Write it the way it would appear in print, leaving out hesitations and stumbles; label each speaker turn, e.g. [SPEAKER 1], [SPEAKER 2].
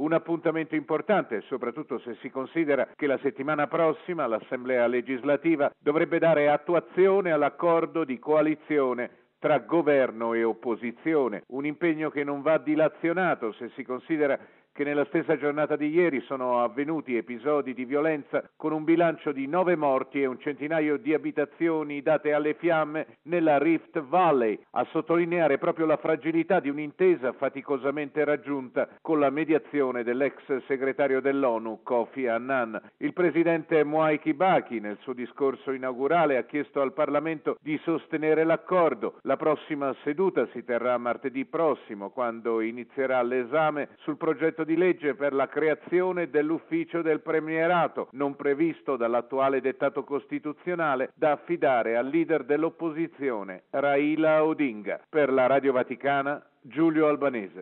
[SPEAKER 1] Un appuntamento importante, soprattutto se si considera che la settimana prossima l'Assemblea legislativa dovrebbe dare attuazione all'accordo di coalizione tra governo e opposizione, un impegno che non va dilazionato se si considera che nella stessa giornata di ieri sono avvenuti episodi di violenza con un bilancio di 9 morti e un centinaio di abitazioni date alle fiamme nella Rift Valley, a sottolineare proprio la fragilità di un'intesa faticosamente raggiunta con la mediazione dell'ex segretario dell'ONU Kofi Annan. Il presidente Mwai Kibaki nel suo discorso inaugurale ha chiesto al Parlamento di sostenere l'accordo. La prossima seduta si terrà martedì prossimo, quando inizierà l'esame sul progetto di legge per la creazione dell'ufficio del premierato, non previsto dall'attuale dettato costituzionale, da affidare al leader dell'opposizione Raila Odinga. Per la Radio Vaticana, Giulio Albanese.